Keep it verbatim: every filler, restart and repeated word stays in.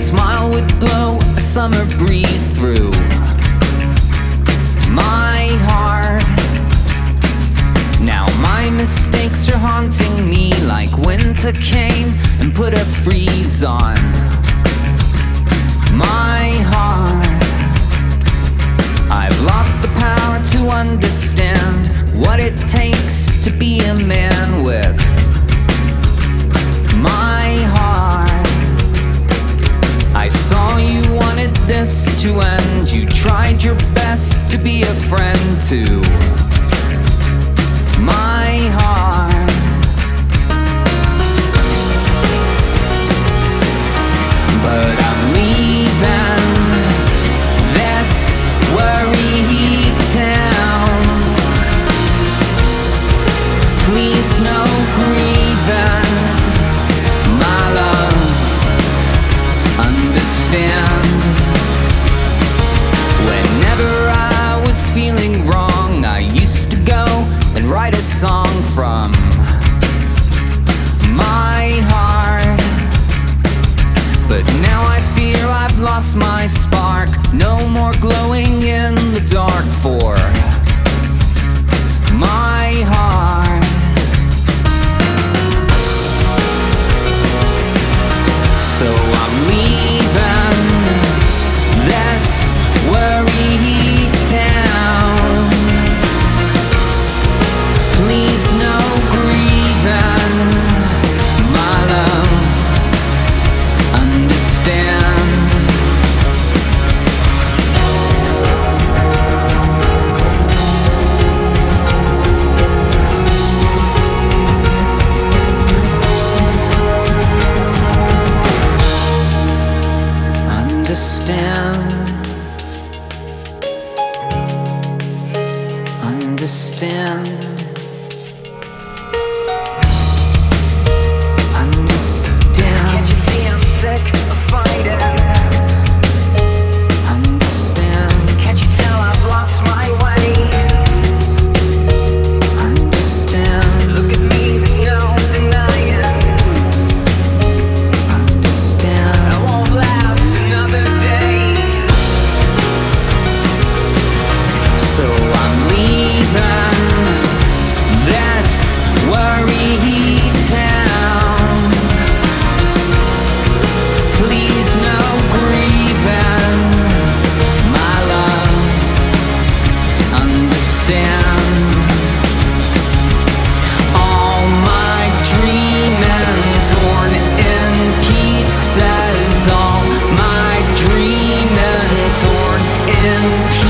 smile would blow a summer breeze through my heart. Now my mistakes are haunting me like winter came and put a freeze on my heart. I've lost the power to understand what it takes to be a man with my heart. I saw you wanted this to end. You tried your best to be a friend to my heart. But I'm leaving this worry town. Please no grieving, my love, understand. Whenever I was feeling wrong, I used to go and write a song from my heart. But now I fear I've lost my spark. No more glowing in the dark for my heart. So I'm leaving this worry town. Please no grieving, my love, understand. Understand. Understand. Understand. Can't you see I'm sick of fighting? Understand. Can't you tell I've lost my way? Understand. Look at me, there's no denying. Understand. I won't last another day. So I'm leaving this worry town. Please no grieving, my love, understand. All my dreaming torn in pieces. All my dreaming torn in pieces.